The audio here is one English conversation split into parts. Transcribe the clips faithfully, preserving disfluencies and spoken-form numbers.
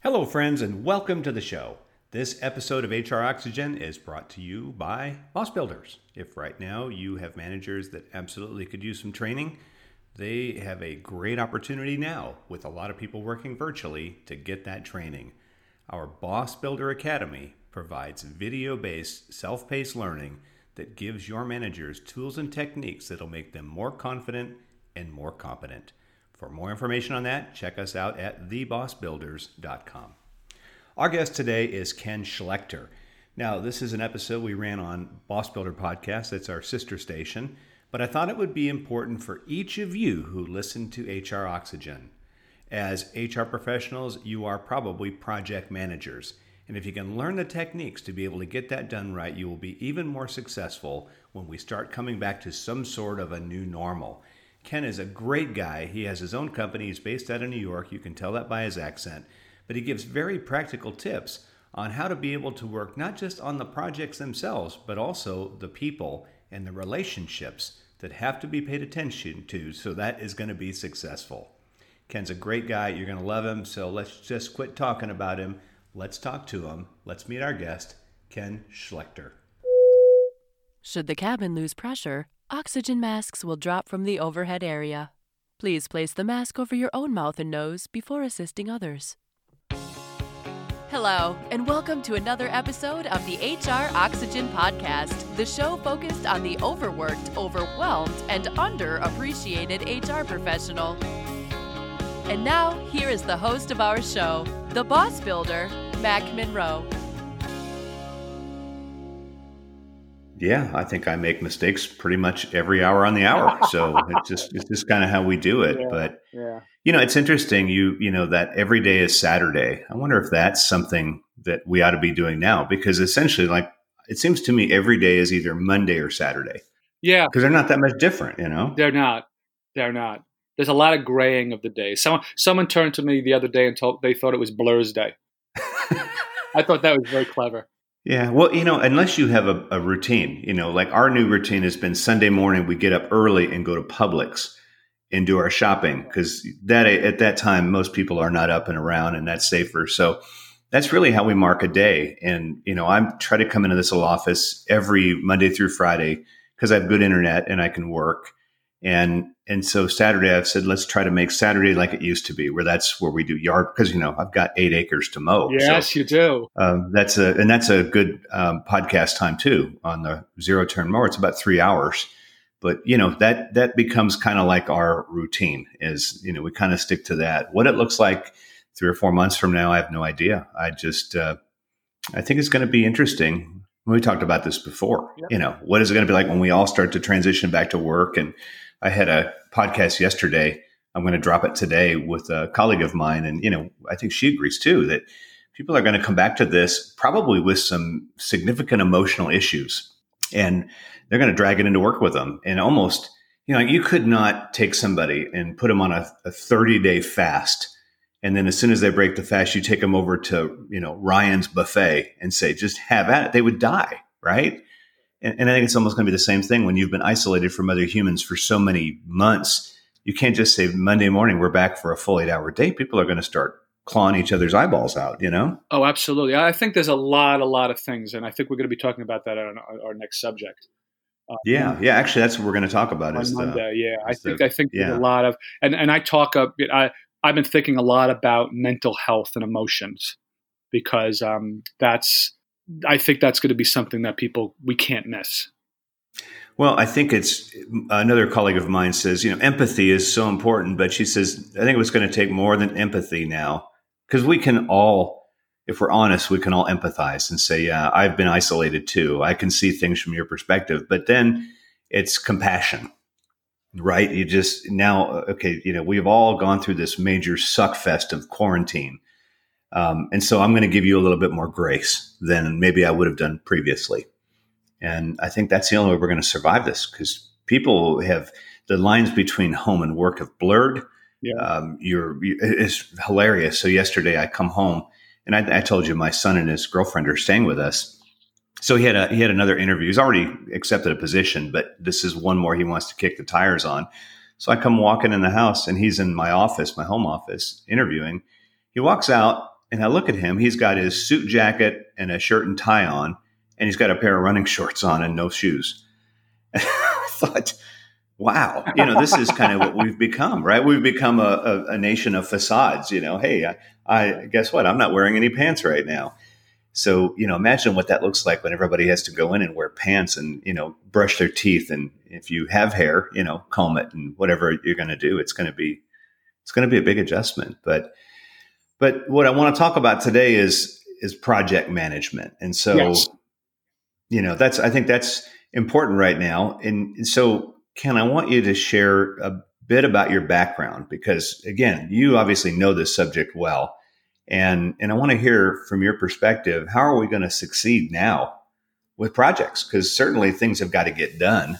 Hello, friends, and welcome to the show. This episode of H R Oxygen is brought to you by Boss Builders. If right now you have managers that absolutely could use some training, they have a great opportunity now with a lot of people working virtually to get that training. Our Boss Builder Academy provides video-based, self-paced learning that gives your managers tools and techniques that'll make them more confident and more competent. For more information on that, check us out at the boss builders dot com. Our guest today is Ken Schlechter. Now, this is an episode we ran on Boss Builder Podcast. That's our sister station. But I thought it would be important for each of you who listen to H R Oxygen. As H R professionals, you are probably project managers. And if you can learn the techniques to be able to get that done right, you will be even more successful when we start coming back to some sort of a new normal. Ken is a great guy. He has his own company. He's based out of New York. You can tell that by his accent. But he gives very practical tips on how to be able to work not just on the projects themselves, but also the people and the relationships that have to be paid attention to, so that is going to be successful. Ken's a great guy. You're going to love him. So let's just quit talking about him. Let's talk to him. Let's meet our guest, Ken Schlechter. Should the cabin lose pressure, oxygen masks will drop from the overhead area. Please place the mask over your own mouth and nose before assisting others. Hello, and welcome to another episode of the H R Oxygen Podcast, the show focused on the overworked, overwhelmed, and underappreciated H R professional. And now, here is the host of our show, the Boss Builder, Mac Monroe. Yeah, I think I make mistakes pretty much every hour on the hour. So it's just it's just kind of how we do it. Yeah, but yeah. you know, it's interesting. You you know that every day is Saturday. I wonder if that's something that we ought to be doing now, because essentially, like, it seems to me every day is either Monday or Saturday. Yeah, because they're not that much different. You know, they're not. They're not. There's a lot of graying of the days. Someone someone turned to me the other day and told they thought it was Blur's Day. I thought that was very clever. Yeah, well, you know, unless you have a, a routine, you know, like our new routine has been Sunday morning, we get up early and go to Publix and do our shopping, because that at that time, most people are not up and around, and that's safer. So that's really how we mark a day. And, you know, I'm try to come into this little office every Monday through Friday because I have good internet and I can work. And and so Saturday, I've said, let's try to make Saturday like it used to be, where that's where we do yard, because, you know, I've got eight acres to mow. Yes, so, you do. Um, that's a and that's a good um, podcast time too on the zero turn mower. It's about three hours, but you know that that becomes kind of like our routine. Is you know we kind of stick to that. What it looks like three or four months from now, I have no idea. I just uh, I think it's going to be interesting. We talked about this before. Yep. You know, what is it going to be like when we all start to transition back to work? And I had a podcast yesterday. I'm going to drop it today with a colleague of mine. And, you know, I think she agrees too, that people are going to come back to this probably with some significant emotional issues, and they're going to drag it into work with them. And almost, you know, you could not take somebody and put them on a, a thirty day fast. And then as soon as they break the fast, you take them over to, you know, Ryan's buffet and say, just have at it. They would die. Right. And, and I think it's almost going to be the same thing when you've been isolated from other humans for so many months. You can't just say Monday morning, we're back for a full eight hour day. People are going to start clawing each other's eyeballs out, you know? Oh, absolutely. I think there's a lot, a lot of things. And I think we're going to be talking about that on our, our next subject. Uh, yeah. Yeah. Actually, that's what we're going to talk about. On is Monday. The, yeah. I think, the, I think yeah. there's a lot of, and, and I talk up, I, I've been thinking a lot about mental health and emotions, because um, that's, I think that's going to be something that people, we can't miss. Well, I think it's another colleague of mine says, you know, empathy is so important, but she says, I think it's going to take more than empathy now, because we can all, if we're honest, we can all empathize and say, yeah, I've been isolated too. I can see things from your perspective, but then it's compassion, right? You just now, okay, you know, we've all gone through this major suck fest of quarantine. Um, and so I'm going to give you a little bit more grace than maybe I would have done previously. And I think that's the only way we're going to survive this, because people have the lines between home and work have blurred. Yeah. Um, you're, you, it's hilarious. So yesterday I come home and I, I told you my son and his girlfriend are staying with us. So he had a, he had another interview. He's already accepted a position, but this is one more he wants to kick the tires on. So I come walking in the house and he's in my office, my home office, interviewing. He walks out and I look at him. He's got his suit jacket and a shirt and tie on, and he's got a pair of running shorts on and no shoes. And I thought, wow, you know, this is kind of what we've become, right? We've become a, a, a nation of facades. You know, hey, I, I guess what? I'm not wearing any pants right now. So, you know, imagine what that looks like when everybody has to go in and wear pants and, you know, brush their teeth. And if you have hair, you know, comb it and whatever you're going to do, it's going to be, it's going to be a big adjustment. But, but what I want to talk about today is, is project management. And so, yes. you know, that's, I think that's important right now. And so, Ken, I want you to share a bit about your background because, again, you obviously know this subject well. And and I want to hear from your perspective, how are we going to succeed now with projects? Because certainly things have got to get done.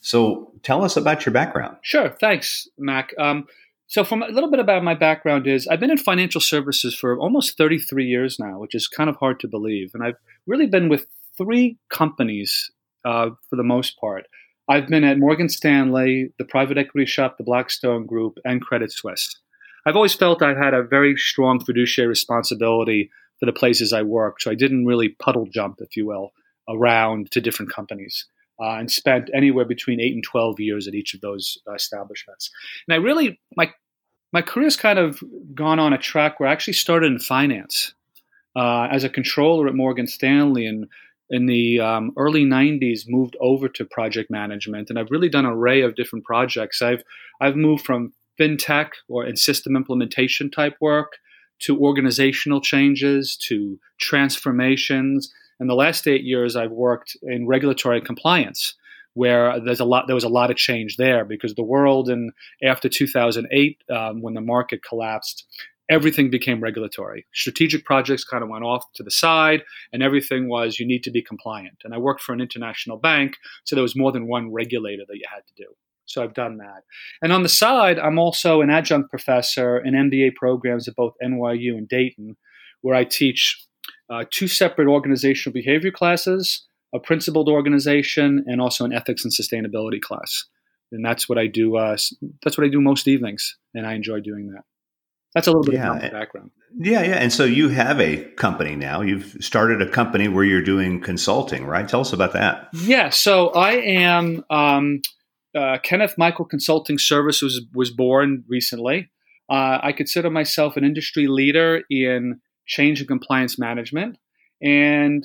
So tell us about your background. Sure. Thanks, Mac. Um, so from a little bit about my background is I've been in financial services for almost thirty-three years now, which is kind of hard to believe. And I've really been with three companies uh, for the most part. I've been at Morgan Stanley, the private equity shop, the Blackstone Group, and Credit Suisse. I've always felt I've had a very strong fiduciary responsibility for the places I worked, so I didn't really puddle jump, if you will, around to different companies uh, and spent anywhere between eight and twelve years at each of those uh, establishments. And I really, my my career's kind of gone on a track where I actually started in finance uh, as a controller at Morgan Stanley and in the um, early nineties moved over to project management. And I've really done an array of different projects. I've I've moved from fintech or in system implementation type work to organizational changes, to transformations. In the last eight years, I've worked in regulatory compliance, where there's a lot, there was a lot of change there because the world in after two thousand eight, um, when the market collapsed, everything became regulatory. Strategic projects kind of went off to the side, and everything was you need to be compliant. And I worked for an international bank, so there was more than one regulator that you had to do. So I've done that. And on the side, I'm also an adjunct professor in M B A programs at both N Y U and Dayton, where I teach uh, two separate organizational behavior classes, a principled organization, and also an ethics and sustainability class. And that's what I do. Uh, that's what I do most evenings, and I enjoy doing that. That's a little bit yeah. of my background. Yeah, yeah. And so you have a company now. You've started a company where you're doing consulting, right? Tell us about that. Yeah. So I am. Um, Uh, Kenneth Michael Consulting Service was, was born recently. Uh, I consider myself an industry leader in change and compliance management. And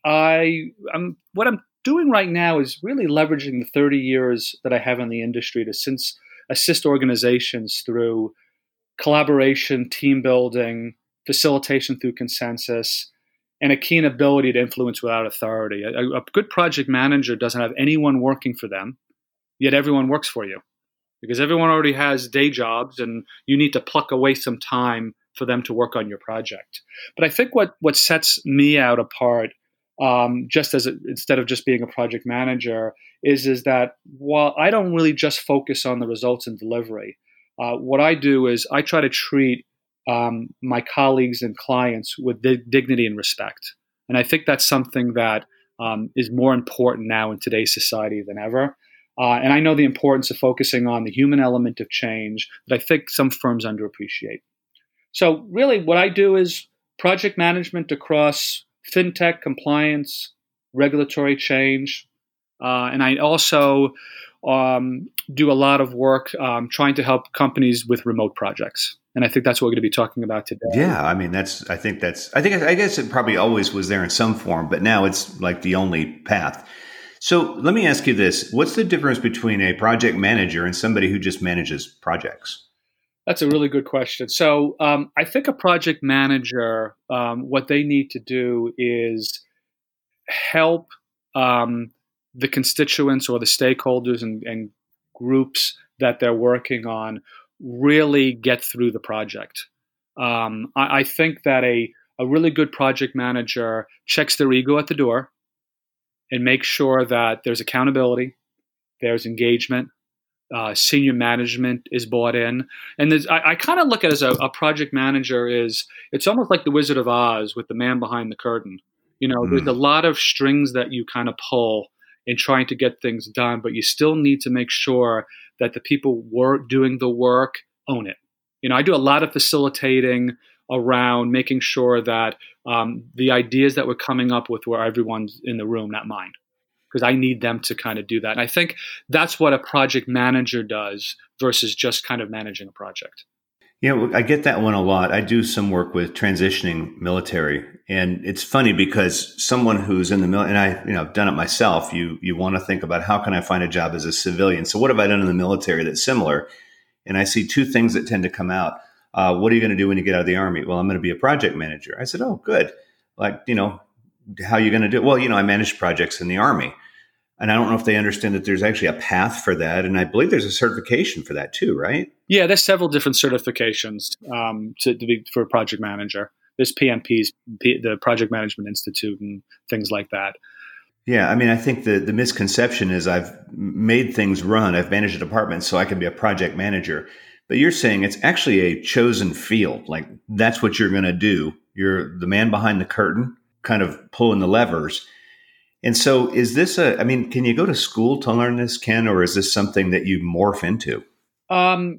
I, I'm, what I'm doing right now is really leveraging the thirty years that I have in the industry to since assist organizations through collaboration, team building, facilitation through consensus, and a keen ability to influence without authority. A, a good project manager doesn't have anyone working for them, yet everyone works for you because everyone already has day jobs and you need to pluck away some time for them to work on your project. But I think what, what sets me out apart, um, just as a, instead of just being a project manager, is, is that while I don't really just focus on the results and delivery, uh, what I do is I try to treat um, my colleagues and clients with dig- dignity and respect. And I think that's something that um, is more important now in today's society than ever. Uh, and I know the importance of focusing on the human element of change that I think some firms underappreciate. So really what I do is project management across fintech, compliance, regulatory change. Uh, and I also um, do a lot of work um, trying to help companies with remote projects. And I think that's what we're going to be talking about today. Yeah, I mean, that's, I think that's, I think, I guess it probably always was there in some form, but now it's like the only path. So let me ask you this. What's the difference between a project manager and somebody who just manages projects? That's a really good question. So um, I think a project manager, um, what they need to do is help um, the constituents or the stakeholders and, and groups that they're working on really get through the project. Um, I, I think that a, a really good project manager checks their ego at the door and makes sure that there's accountability, there's engagement, uh, senior management is bought in. And there's, I, I kind of look at it as a, a project manager is, it's almost like the Wizard of Oz with the man behind the curtain. You know, mm. there's a lot of strings that you kind of pull in trying to get things done, but you still need to make sure that the people work, doing the work own it. You know, I do a lot of facilitating around making sure that um, the ideas that we're coming up with were everyone's in the room, not mine, because I need them to kind of do that. And I think that's what a project manager does versus just kind of managing a project. Yeah, I get that one a lot. I do some work with transitioning military, and it's funny because someone who's in the military, and I, you know, I've done it myself. You you want to think about how can I find a job as a civilian? So what have I done in the military that's similar? And I see two things that tend to come out. Uh, what are you going to do when you get out of the Army? Well, I'm going to be a project manager. I said, oh, good. Like, you know, how are you going to do it? Well, you know, I managed projects in the Army. And I don't know if they understand that there's actually a path for that. And I believe there's a certification for that too, right? Yeah, there's several different certifications um, to, to be for a project manager. There's P M Ps, P, the Project Management Institute, and things like that. Yeah, I mean, I think the, the misconception is I've made things run. I've managed a department so I can be a project manager. But you're saying it's actually a chosen field. Like that's what you're going to do. You're the man behind the curtain, kind of pulling the levers. And so is this a, I mean, can you go to school to learn this, Ken, or is this something that you morph into? Um,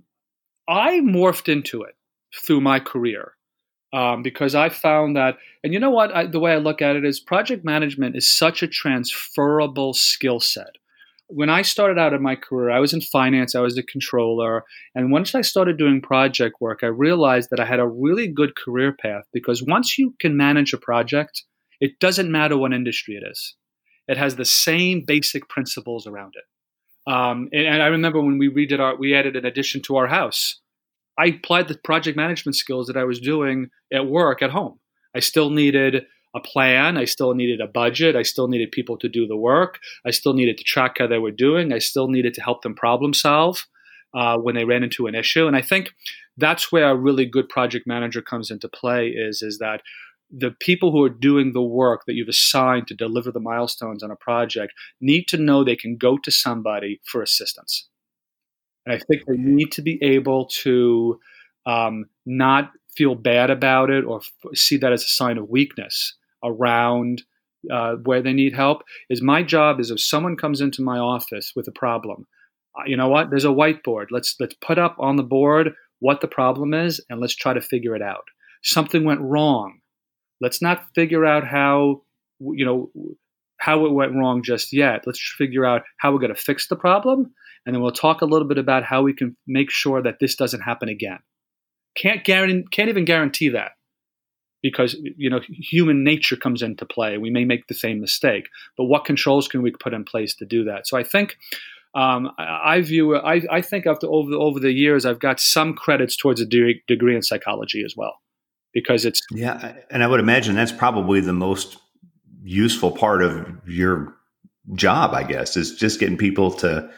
I morphed into it through my career um, because I found that, and you know what, I, the way I look at it is project management is such a transferable skill set. When I started out in my career, I was in finance, I was a controller. And once I started doing project work, I realized that I had a really good career path because once you can manage a project, it doesn't matter what industry it is. It has the same basic principles around it. Um, and, and I remember when we redid our, we added an addition to our house. I applied the project management skills that I was doing at work at home. I still needed a plan. I still needed a budget. I still needed people to do the work. I still needed to track how they were doing. I still needed to help them problem solve uh, when they ran into an issue. And I think that's where a really good project manager comes into play is, is that the people who are doing the work that you've assigned to deliver the milestones on a project need to know they can go to somebody for assistance. And I think they need to be able to um, not feel bad about it or f- see that as a sign of weakness around uh, where they need help. Is my job is if someone comes into my office with a problem, uh, you know what? There's a whiteboard. Let's let's put up on the board what the problem is and let's try to figure it out. Something went wrong. Let's not figure out how, you know, how it went wrong just yet. Let's figure out how we're going to fix the problem. And then we'll talk a little bit about how we can make sure that this doesn't happen again. Can't guarantee, can't even guarantee that because, you know, human nature comes into play. We may make the same mistake, but what controls can we put in place to do that? So I think um, I, I view, I, I think after over, over the years, I've got some credits towards a de- degree in psychology as well. Because it's yeah, and I would imagine that's probably the most useful part of your job, I guess, is just getting people to,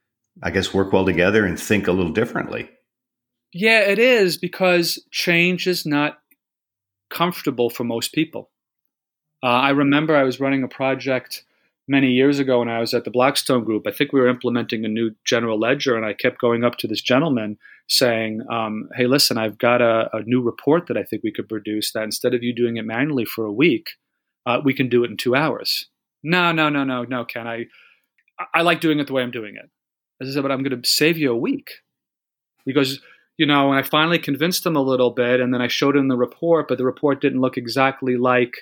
I guess, work well together and think a little differently. Yeah, it is because change is not comfortable for most people. Uh, I remember I was running a project many years ago when I was at the Blackstone Group. I think we were implementing a new general ledger, and I kept going up to this gentleman saying, um, hey, listen, I've got a, a new report that I think we could produce that instead of you doing it manually for a week, uh, we can do it in two hours. No, no, no, no, no, Ken. I, I like doing it the way I'm doing it. I said, but I'm going to save you a week. Because, you know, and I finally convinced him a little bit, and then I showed him the report, but the report didn't look exactly like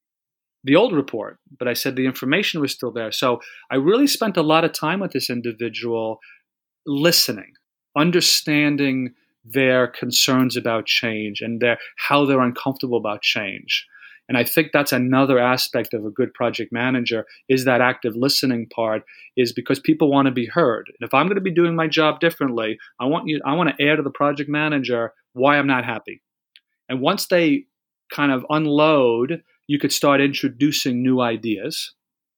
the old report, but I said the information was still there. So I really spent a lot of time with this individual listening, understanding their concerns about change and their how they're uncomfortable about change. And I think that's another aspect of a good project manager is that active listening part is because people want to be heard. And if I'm going to be doing my job differently, I want you, I want to air to the project manager why I'm not happy. And once they kind of unload, you could start introducing new ideas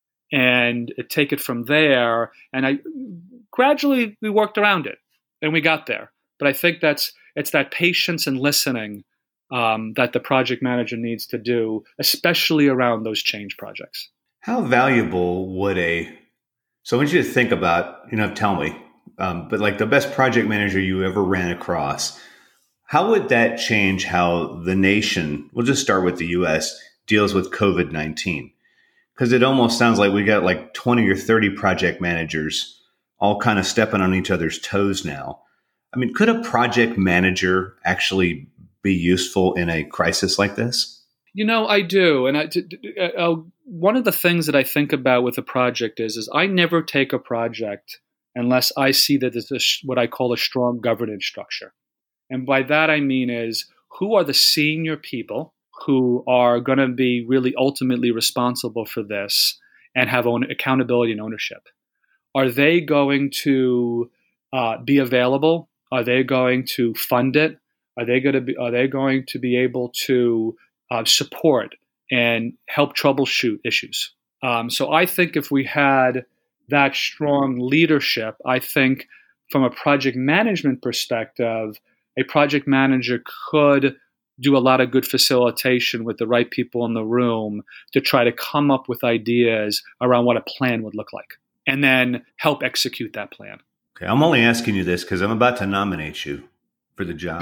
and take it from there. And I gradually we worked around it and we got there. But I think that's it's that patience and listening um, that the project manager needs to do, especially around those change projects. How valuable would a so I want you to think about, you know, tell me, um, but like the best project manager you ever ran across, how would that change how the nation, we'll just start with the U S, deals with COVID nineteen? Because it almost sounds like we got like twenty or thirty project managers all kind of stepping on each other's toes now. I mean, could a project manager actually be useful in a crisis like this? You know, I do. And I, uh, one of the things that I think about with a project is, is I never take a project unless I see that there's a, what I call a strong governance structure. And by that I mean is, who are the senior people who are going to be really ultimately responsible for this and have own accountability and ownership? Are they going to uh, be available? Are they going to fund it? Are they going to be? Are they going to be able to uh, support and help troubleshoot issues? Um, so I think if we had that strong leadership, I think from a project management perspective, a project manager could do a lot of good facilitation with the right people in the room to try to come up with ideas around what a plan would look like, and then help execute that plan. Okay, I'm only asking you this because I'm about to nominate you for the job.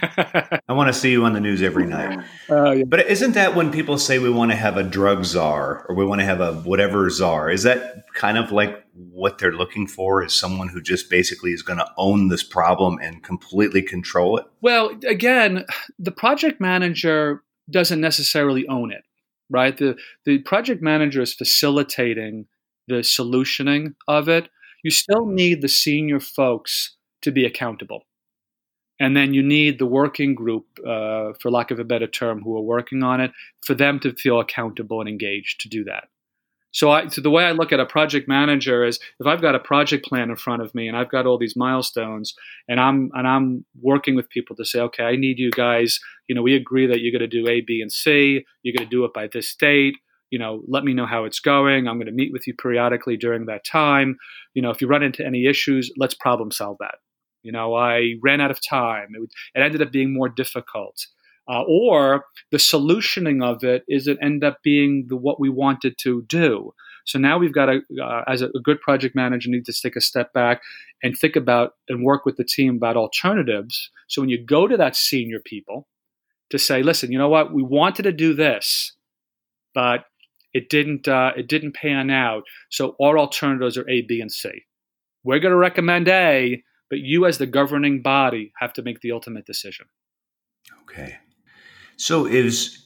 I want to see you on the news every night. Uh, yeah. But isn't that when people say we want to have a drug czar or we want to have a whatever czar? Is that kind of like what they're looking for, is someone who just basically is going to own this problem and completely control it? Well, again, the project manager doesn't necessarily own it, right? The, the project manager is facilitating the solutioning of it. You still need the senior folks to be accountable. And then you need the working group, uh, for lack of a better term, who are working on it, for them to feel accountable and engaged to do that. So, I, so the way I look at a project manager is, if I've got a project plan in front of me and I've got all these milestones, and I'm and I'm working with people to say, okay, I need you guys. You know, we agree that you're going to do A, B, and C. You're going to do it by this date. You know, let me know how it's going. I'm going to meet with you periodically during that time. You know, if you run into any issues, let's problem solve that. You know, I ran out of time. It, it ended up being more difficult. Uh, or the solutioning of it is it end up being the, what we wanted to do. So now we've got to, uh, as a, a good project manager, need to take a step back and think about and work with the team about alternatives. So when you go to that senior people to say, listen, you know what, we wanted to do this, but it didn't, uh, it didn't pan out. So our alternatives are A, B, and C. We're going to recommend A, but you as the governing body have to make the ultimate decision. Okay. So is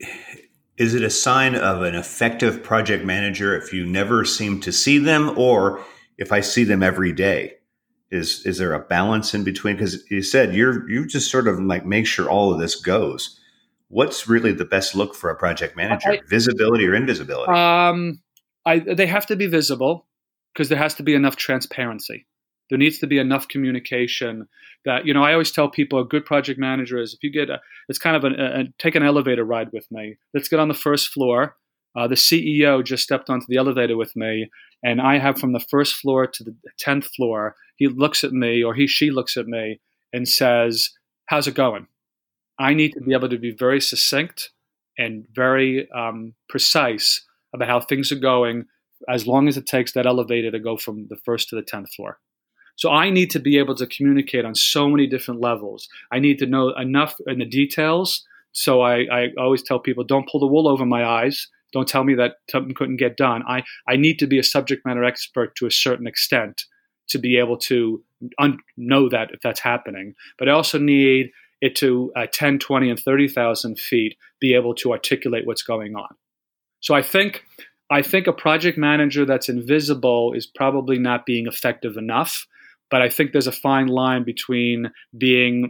is it a sign of an effective project manager if you never seem to see them, or if I see them every day? Is is there a balance in between? Because you said you're you just sort of like make sure all of this goes. What's really the best look for a project manager? I, Visibility or invisibility? Um, I, they have to be visible because there has to be enough transparency. There needs to be enough communication that, you know, I always tell people a good project manager is, if you get a, it's kind of a, a take an elevator ride with me. Let's get on the first floor. Uh, the C E O just stepped onto the elevator with me, and I have from the first floor to the tenth floor. He looks at me, or he, she looks at me and says, how's it going? I need to be able to be very succinct and very um, precise about how things are going, as long as it takes that elevator to go from the first to the tenth floor. So I need to be able to communicate on so many different levels. I need to know enough in the details. So I, I always tell people, don't pull the wool over my eyes. Don't tell me that something couldn't get done. I, I need to be a subject matter expert to a certain extent to be able to un- know that if that's happening. But I also need it to uh, ten, twenty, and thirty thousand feet be able to articulate what's going on. So I think I think a project manager that's invisible is probably not being effective enough. But I think there's a fine line between being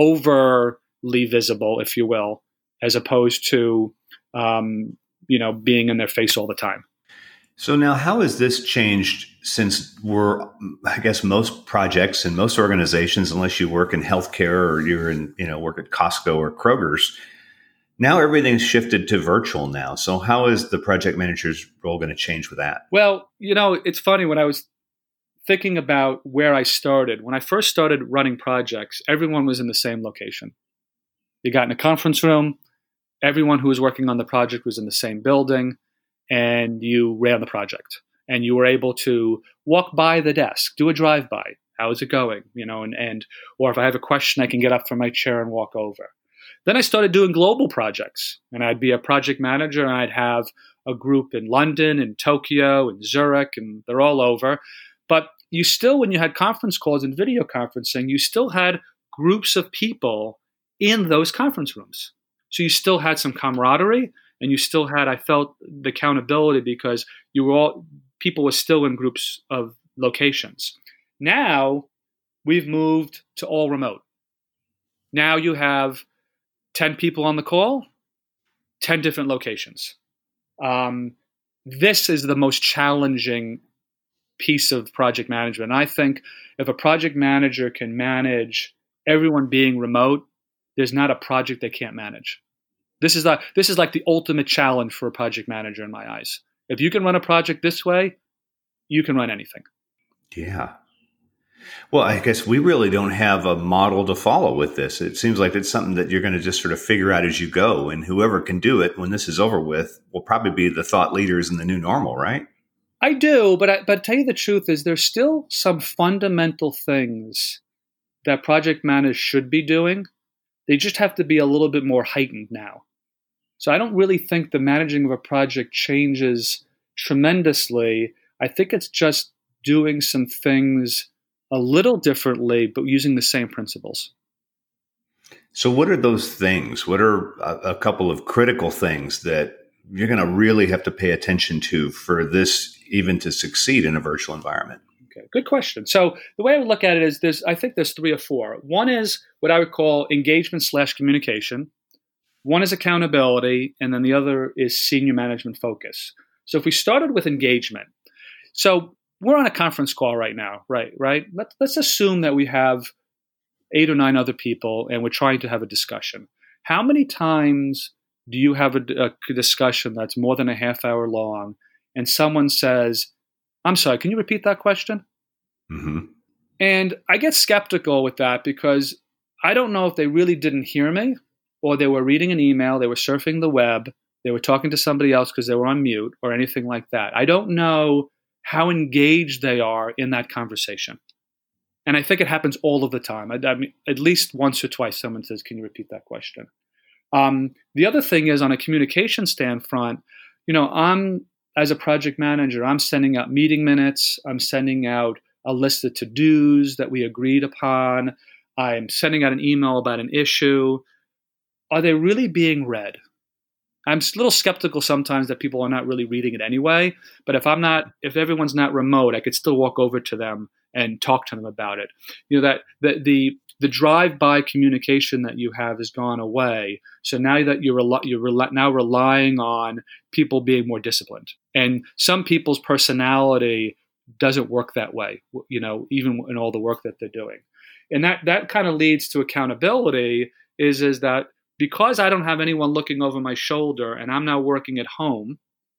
overly visible, if you will, as opposed to, um, you know, being in their face all the time. So now, how has this changed since we're, I guess, most projects and most organizations, unless you work in healthcare or you're in, you know, work at Costco or Kroger's, now everything's shifted to virtual now. So how is the project manager's role going to change with that? Well, you know, it's funny, when I was thinking about where I started, when I first started running projects, everyone was in the same location. You got in a conference room, everyone who was working on the project was in the same building, and you ran the project. And you were able to walk by the desk, do a drive-by. How is it going? You know, and, and or if I have a question, I can get up from my chair and walk over. Then I started doing global projects, and I'd be a project manager, and I'd have a group in London and Tokyo and Zurich, and they're all over. But you still, when you had conference calls and video conferencing, you still had groups of people in those conference rooms. So you still had some camaraderie, and you still had, I felt, the accountability because you were all, people were still in groups of locations. Now we've moved to all remote. Now you have ten people on the call, ten different locations. Um, this is the most challenging piece of project management. And I think if a project manager can manage everyone being remote, there's not a project they can't manage. This is the, this is like the ultimate challenge for a project manager in my eyes. If you can run a project this way, you can run anything. Yeah. Well, I guess we really don't have a model to follow with this. It seems like it's something that you're going to just sort of figure out as you go. And whoever can do it when this is over with will probably be the thought leaders in the new normal, right? I do, but I, but tell you the truth is there's still some fundamental things that project managers should be doing. They just have to be a little bit more heightened now. So I don't really think the managing of a project changes tremendously. I think it's just doing some things a little differently, but using the same principles. So what are those things? What are a, a couple of critical things that you're going to really have to pay attention to for this even to succeed in a virtual environment? Okay, good question. So the way I would look at it is there's, I think there's three or four. One is what I would call engagement slash communication. One is accountability, and then the other is senior management focus. So if we started with engagement, so we're on a conference call right now, right? Right. Let's let's assume that we have eight or nine other people, and we're trying to have a discussion. How many times do you have a, a discussion that's more than a half hour long, and someone says, "I'm sorry, can you repeat that question?" Mm-hmm. And I get skeptical with that because I don't know if they really didn't hear me, or they were reading an email, they were surfing the web, they were talking to somebody else because they were on mute, or anything like that. I don't know how engaged they are in that conversation. And I think it happens all of the time. I, I mean, at least once or twice someone says, "Can you repeat that question?" Um, the other thing is on a communication stand front, you know, I'm, as a project manager, I'm sending out meeting minutes, I'm sending out a list of to-dos that we agreed upon, I'm sending out an email about an issue. Are they really being read? I'm a little skeptical sometimes that people are not really reading it anyway, but if I'm not, if everyone's not remote, I could still walk over to them and talk to them about it. You know, that the the, the drive-by communication that you have has gone away. So now that you're rel- you're rel- now relying on people being more disciplined, and some people's personality doesn't work that way. You know, even in all the work that they're doing, and that that kind of leads to accountability. Is is that because I don't have anyone looking over my shoulder, and I'm now working at home,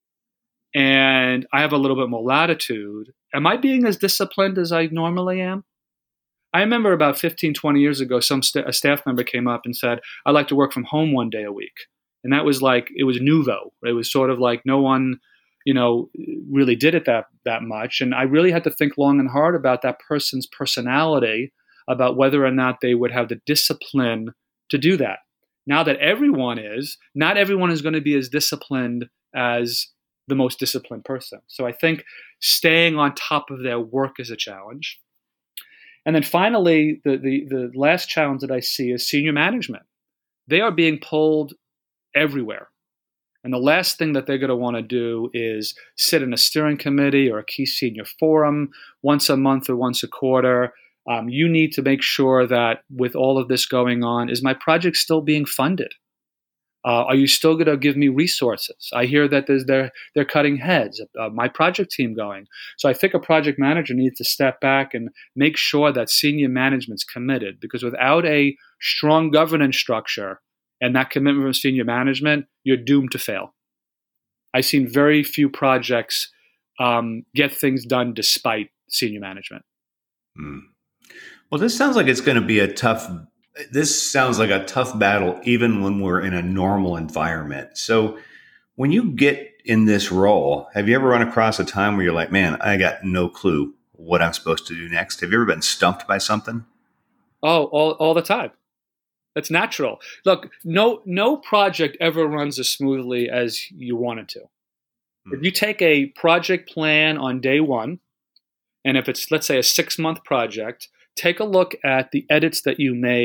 and I have a little bit more latitude, am I being as disciplined as I normally am? I remember about fifteen, twenty years ago, some st- a staff member came up and said, "I'd like to work from home one day a week." And that was like, it was nouveau. It was sort of like no one, you know, really did it that, that much. And I really had to think long and hard about that person's personality, about whether or not they would have the discipline to do that. Now that everyone is, not everyone is going to be as disciplined as the most disciplined person. So I think staying on top of their work is a challenge. And then finally, the, the, the last challenge that I see is senior management. They are being pulled everywhere. And the last thing that they're going to want to do is sit in a steering committee or a key senior forum once a month or once a quarter. Um, you need to make sure that with all of this going on, is my project still being funded? Uh, are you still going to give me resources? I hear that there's, they're, they're cutting heads. Uh, my project team going. So I think a project manager needs to step back and make sure that senior management's committed, because without a strong governance structure and that commitment from senior management, you're doomed to fail. I've seen very few projects um, get things done despite senior management. Hmm. Well, this sounds like it's going to be a tough, this sounds like a tough battle, even when we're in a normal environment. So when you get in this role, have you ever run across a time where you're like, man, I got no clue what I'm supposed to do next? Have you ever been stumped by something? Oh, all, all the time. That's natural. Look, no, no project ever runs as smoothly as you want it to. Hmm. If you take a project plan on day one, and if it's, let's say, a six-month project, take a look at the edits that you made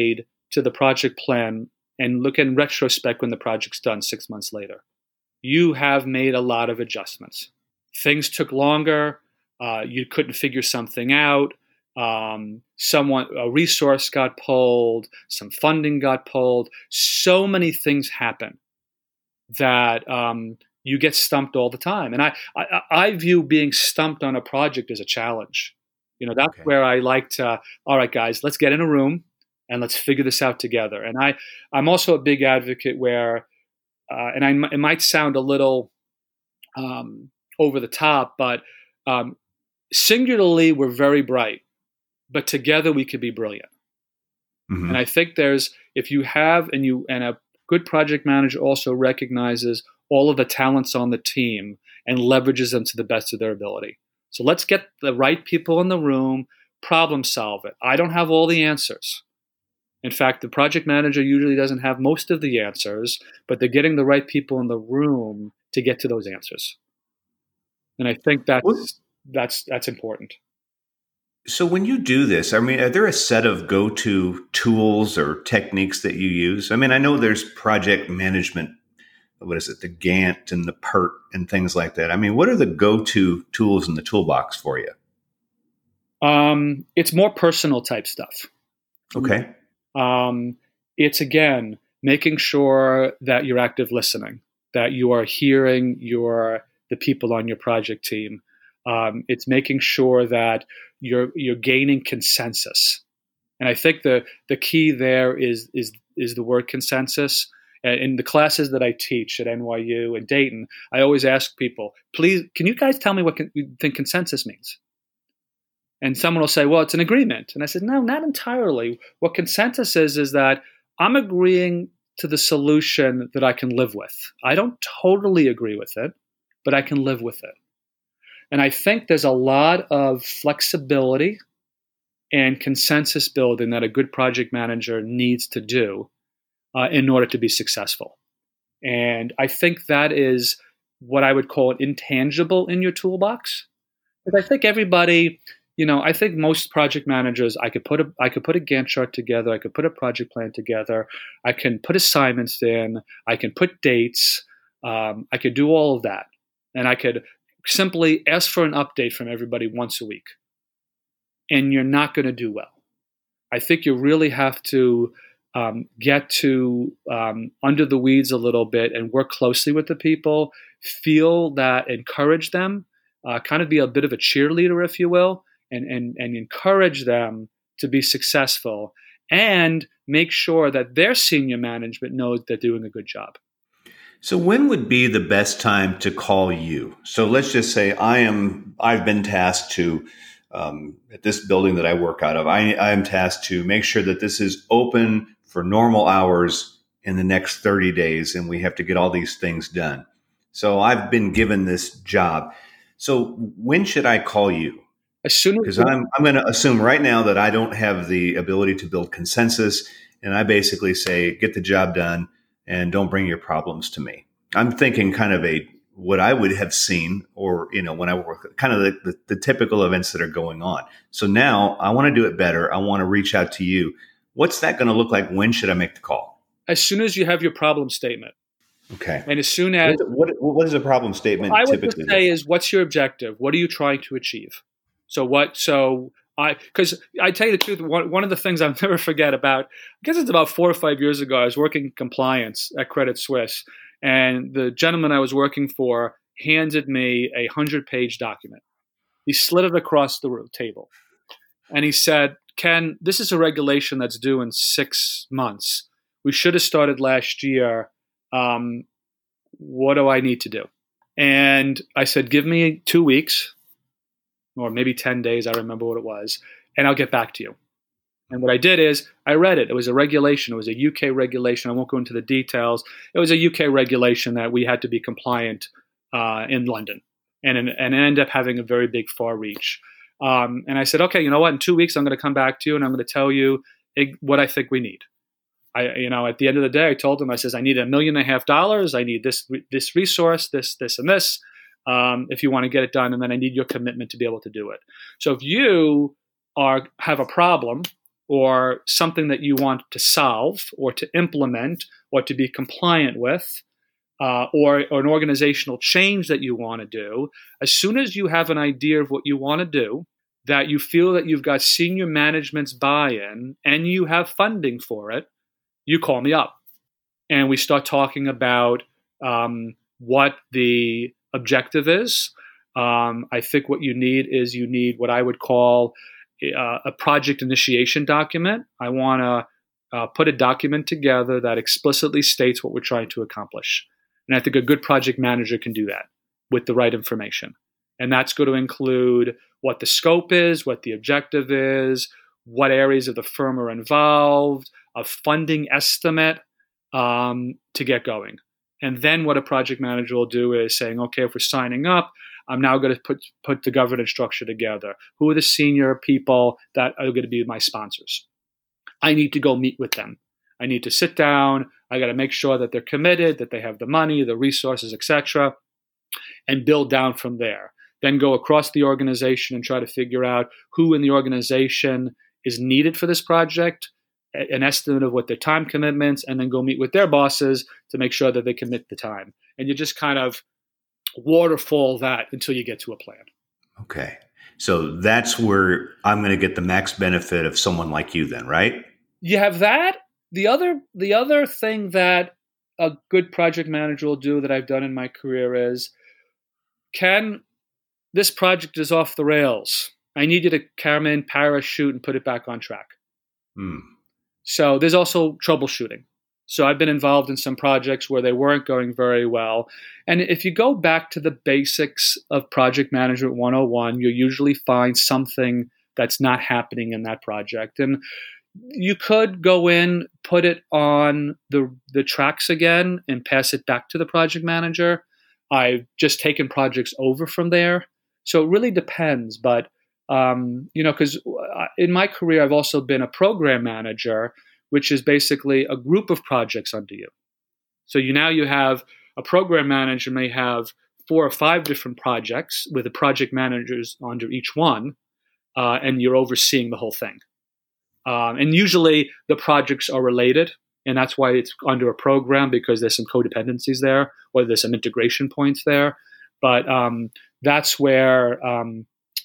to the project plan and look in retrospect when the project's done six months later, you have made a lot of adjustments. Things took longer. Uh, you couldn't figure something out. Um, someone, a resource got pulled. Some funding got pulled. So many things happen that um, you get stumped all the time. And I, I, I view being stumped on a project as a challenge. You know, that's okay. Where I like to, all right, guys, let's get in a room and let's figure this out together. And I, I'm also a big advocate where, uh, and I, it might sound a little um, over the top, but um, singularly, we're very bright, but together we could be brilliant. Mm-hmm. And I think there's, if you have, and you, and a good project manager also recognizes all of the talents on the team and leverages them to the best of their ability. So let's get the right people in the room, problem solve it. I don't have all the answers. In fact, the project manager usually doesn't have most of the answers, but they're getting the right people in the room to get to those answers. And I think that's well, that's that's important. So when you do this, I mean, are there a set of go-to tools or techniques that you use? I mean, I know there's project management, what is it, the Gantt and the PERT and things like that. I mean, what are the go-to tools in the toolbox for you? Um, it's more personal type stuff. Okay. Um, it's, again, making sure that you're active listening, that you are hearing your the people on your project team. Um, it's making sure that you're you're gaining consensus. And I think the the key there is is is the word consensus. In the classes that I teach at N Y U and Dayton, I always ask people, please, can you guys tell me what con- you think consensus means? And someone will say, well, it's an agreement. And I said, no, not entirely. What consensus is, is that I'm agreeing to the solution that I can live with. I don't totally agree with it, but I can live with it. And I think there's a lot of flexibility and consensus building that a good project manager needs to do uh, in order to be successful. And I think that is what I would call an intangible in your toolbox. Because I think everybody, you know, I think most project managers, I could put a, I could put a Gantt chart together, I could put a project plan together, I can put assignments in, I can put dates, um, I could do all of that. And I could simply ask for an update from everybody once a week. And you're not going to do well. I think you really have to um, get to um, under the weeds a little bit and work closely with the people, feel that, encourage them, uh, kind of be a bit of a cheerleader, if you will, and, and, and encourage them to be successful and make sure that their senior management knows they're doing a good job. So when would be the best time to call you? So let's just say I am, I've been tasked to, um, at this building that I work out of, I, I am tasked to make sure that this is open for normal hours in the next thirty days, and we have to get all these things done. So I've been given this job. So when should I call you? As soon as Because I'm, I'm going to assume right now that I don't have the ability to build consensus, and I basically say, get the job done and don't bring your problems to me. I'm thinking kind of a, what I would have seen, or, you know, when I work, kind of the, the, the typical events that are going on. So now I want to do it better. I want to reach out to you. What's that going to look like? When should I make the call? As soon as you have your problem statement. Okay. And as soon as... What, what, what is a problem statement I would typically? just say is, what's your objective? What are you trying to achieve? So what, so I, because I tell you the truth, one, one of the things I'll never forget about, I guess it's about four or five years ago, I was working in compliance at Credit Suisse, and the gentleman I was working for handed me a hundred-page document. He slid it across the table, and he said, Ken, this is a regulation that's due in six months. We should have started last year. Um, what do I need to do? And I said, give me two weeks. Or maybe ten days, I remember what it was, and I'll get back to you. And what I did is I read it. It was a regulation. It was a U K regulation. I won't go into the details. It was a U K regulation that we had to be compliant uh, in London, and, and it ended up having a very big far reach. Um, and I said, okay, you know what? In two weeks, I'm going to come back to you, and I'm going to tell you what I think we need. I, you know, at the end of the day, I told him, I says, I need a million and a half dollars. I need this this resource, this, this, and this. Um, if you want to get it done, and then I need your commitment to be able to do it. So if you are have a problem or something that you want to solve or to implement or to be compliant with, uh, or, or an organizational change that you want to do, as soon as you have an idea of what you want to do, that you feel that you've got senior management's buy-in and you have funding for it, you call me up. And we start talking about um, what the objective is. Um, I think what you need is you need what I would call uh, a project initiation document. I want to uh, put a document together that explicitly states what we're trying to accomplish. And I think a good project manager can do that with the right information. And that's going to include what the scope is, what the objective is, what areas of the firm are involved, a funding estimate um, to get going. And then what a project manager will do is saying, okay, if we're signing up, I'm now going to put, put the governance structure together. Who are the senior people that are going to be my sponsors? I need to go meet with them. I need to sit down. I got to make sure that they're committed, that they have the money, the resources, et cetera, and build down from there. Then go across the organization and try to figure out who in the organization is needed for this project, an estimate of what their time commitments, and then go meet with their bosses to make sure that they commit the time. And you just kind of waterfall that until you get to a plan. Okay. So that's where I'm going to get the max benefit of someone like you then, right? You have that. The other, the other thing that a good project manager will do that I've done in my career is, Ken, this project is off the rails. I need you to come in, parachute, and put it back on track. Hmm. So there's also troubleshooting. So I've been involved in some projects where they weren't going very well. And if you go back to the basics of Project Management one oh one, you'll usually find something that's not happening in that project. And you could go in, put it on the, the tracks again, and pass it back to the project manager. I've just taken projects over from there. So it really depends. But, um, you know, because in my career, I've also been a program manager, which is basically a group of projects under you. So you now you have a program manager may have four or five different projects with the project managers under each one, uh, and you're overseeing the whole thing. Um, and usually the projects are related, and that's why it's under a program, because there's some codependencies there, or there's some integration points there. But um, that's where um,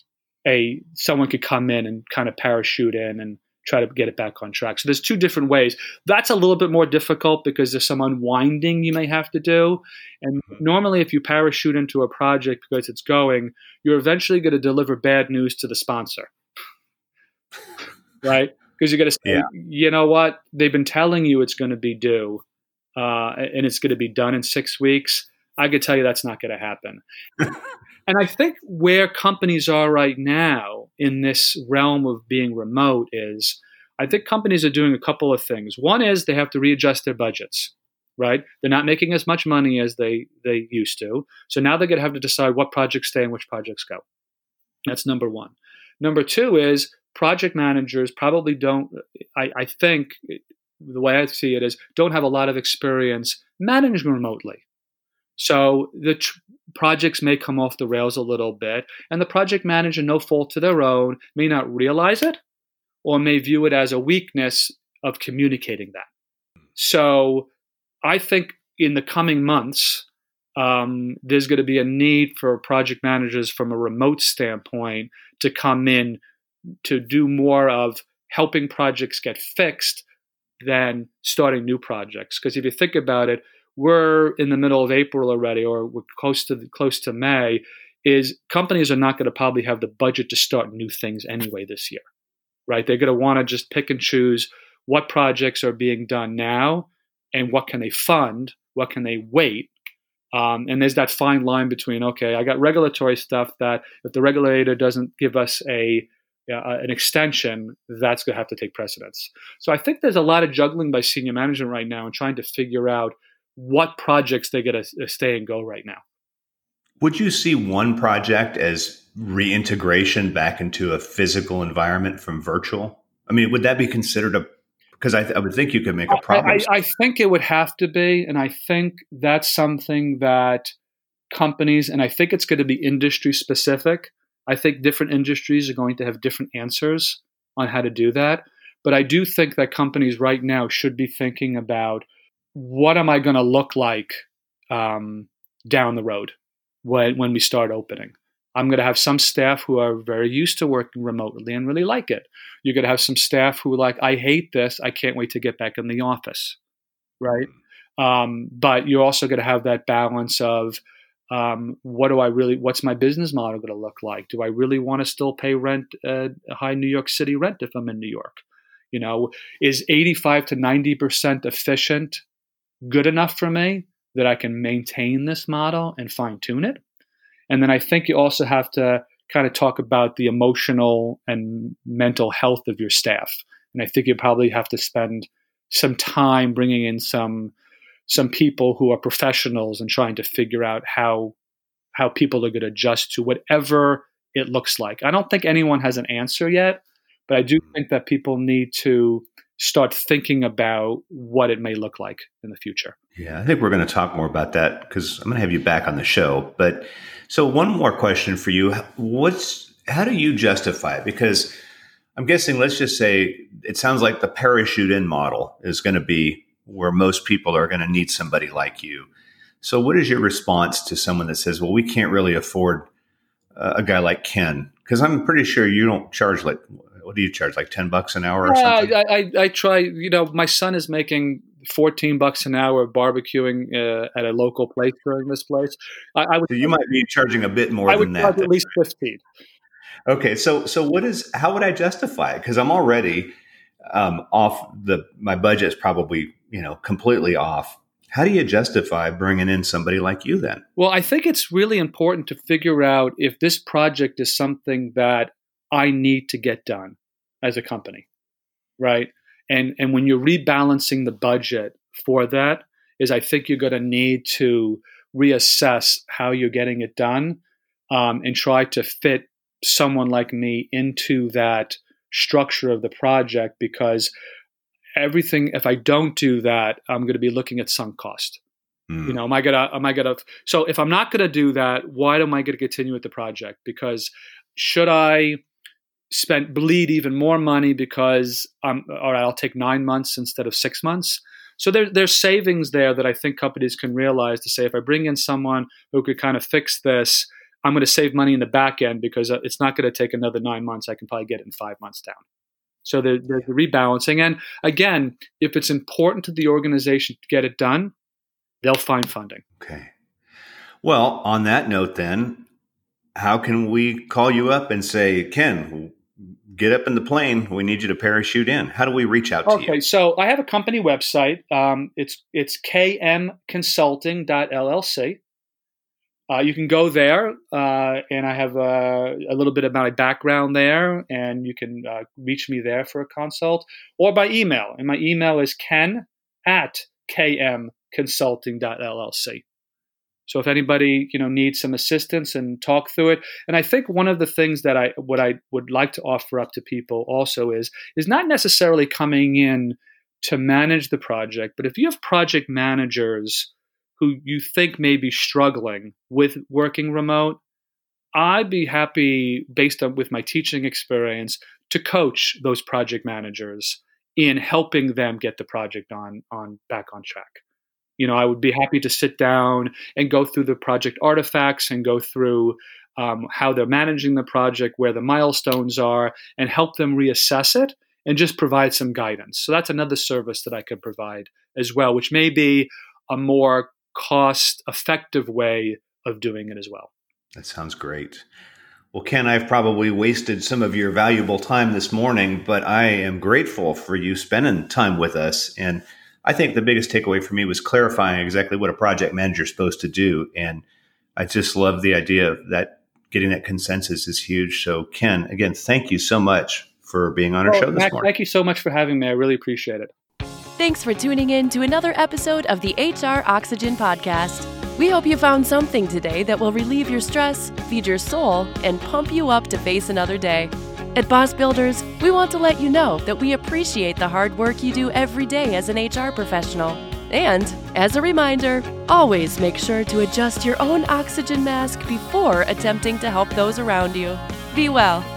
a someone could come in and kind of parachute in and try to get it back on track. So there's two different ways. That's a little bit more difficult because there's some unwinding you may have to do. And normally if you parachute into a project because it's going, you're eventually going to deliver bad news to the sponsor, right? Because you're going to say, yeah. you know what? They've been telling you it's going to be due uh, and it's going to be done in six weeks. I could tell you that's not going to happen. And I think where companies are right now in this realm of being remote is, I think companies are doing a couple of things. One is they have to readjust their budgets, right? They're not making as much money as they, they used to. So now they're going to have to decide what projects stay and which projects go. That's number one. Number two is project managers probably don't, I, I think the way I see it is, don't have a lot of experience managing remotely. So the tr- projects may come off the rails a little bit, and the project manager, no fault to their own, may not realize it or may view it as a weakness of communicating that. So I think in the coming months, um, there's going to be a need for project managers from a remote standpoint to come in to do more of helping projects get fixed than starting new projects. Because if you think about it, we're in the middle of April already, or we're close to close to May, is companies are not going to probably have the budget to start new things anyway this year, right? They're going to want to just pick and choose what projects are being done now and what can they fund, what can they wait. Um, and there's that fine line between, okay, I got regulatory stuff that if the regulator doesn't give us a uh, an extension, that's going to have to take precedence. So I think there's a lot of juggling by senior management right now and trying to figure out what projects they get to stay and go right now. Would you see one project as reintegration back into a physical environment from virtual? I mean, would that be considered a, because I, th- I would think you could make a problem. I, I, I think it would have to be. And I think that's something that companies, and I think it's going to be industry specific. I think different industries are going to have different answers on how to do that. But I do think that companies right now should be thinking about, what am I going to look like um, down the road when, when we start opening? I'm going to have some staff who are very used to working remotely and really like it. You're going to have some staff who are like, I hate this. I can't wait to get back in the office, right? Um, but you're also going to have that balance of, um, what do I really, what's my business model going to look like? Do I really want to still pay rent, uh, a high New York City rent if I'm in New York? You know, is eighty-five to ninety percent efficient good enough for me that I can maintain this model and fine tune it? And then I think you also have to kind of talk about the emotional and mental health of your staff. And I think you probably have to spend some time bringing in some some people who are professionals and trying to figure out how how people are going to adjust to whatever it looks like. I don't think anyone has an answer yet, but I do think that people need to start thinking about what it may look like in the future. Yeah, I think we're going to talk more about that because I'm going to have you back on the show. But so one more question for you. What's how do you justify it? Because I'm guessing, let's just say it sounds like the parachute in model is going to be where most people are going to need somebody like you. So what is your response to someone that says, well, we can't really afford uh, a guy like Ken? Because I'm pretty sure you don't charge like, what do you charge? Like ten bucks an hour or yeah, something? I, I, I try, you know, my son is making fourteen bucks an hour barbecuing uh, at a local place during this place. I, I would, so you might be charging a bit more I than would that. charge at least fifteen. Okay. So, so what is, how would I justify it? Cause I'm already um, off the, my budget is probably, you know, completely off. How do you justify bringing in somebody like you then? Well, I think it's really important to figure out if this project is something that I need to get done as a company, right? And and when you're rebalancing the budget for that, is I think you're going to need to reassess how you're getting it done, um, and try to fit someone like me into that structure of the project, because everything, if I don't do that, I'm going to be looking at sunk cost. Mm. You know, am I gonna, am I gonna, so if I'm not going to do that, why am I going to continue with the project? Because should I spend, bleed even more money because I'm, all right, I'll take nine months instead of six months. So there, there's savings there that I think companies can realize to say, if I bring in someone who could kind of fix this, I'm going to save money in the back end because it's not going to take another nine months. I can probably get it in five months down. So there, there's the rebalancing. And again, if it's important to the organization to get it done, they'll find funding. Okay. Well, on that note then, how can we call you up and say, Ken, get up in the plane. We need you to parachute in. How do we reach out to okay, you? Okay, so I have a company website. Um, it's it's k m consulting dot l l c. Uh, you can go there, uh, and I have uh, a little bit about my background there, and you can uh, reach me there for a consult, or by email. And my email is ken at k m consulting dot l l c. So if anybody, you know, needs some assistance and talk through it, and I think one of the things that I what I would like to offer up to people also is is not necessarily coming in to manage the project, but if you have project managers who you think may be struggling with working remote, I'd be happy, based on with my teaching experience, to coach those project managers in helping them get the project on on back on track. You know, I would be happy to sit down and go through the project artifacts and go through um, how they're managing the project, where the milestones are, and help them reassess it and just provide some guidance. So that's another service that I could provide as well, which may be a more cost-effective way of doing it as well. That sounds great. Well, Ken, I've probably wasted some of your valuable time this morning, but I am grateful for you spending time with us. And I think the biggest takeaway for me was clarifying exactly what a project manager is supposed to do. And I just love the idea of that getting that consensus is huge. So Ken, again, thank you so much for being on our oh, show this Mac, morning. Thank you so much for having me. I really appreciate it. Thanks for tuning in to another episode of the H R Oxygen Podcast. We hope you found something today that will relieve your stress, feed your soul, and pump you up to face another day. At Boss Builders, we want to let you know that we appreciate the hard work you do every day as an H R professional. And, as a reminder, always make sure to adjust your own oxygen mask before attempting to help those around you. Be well.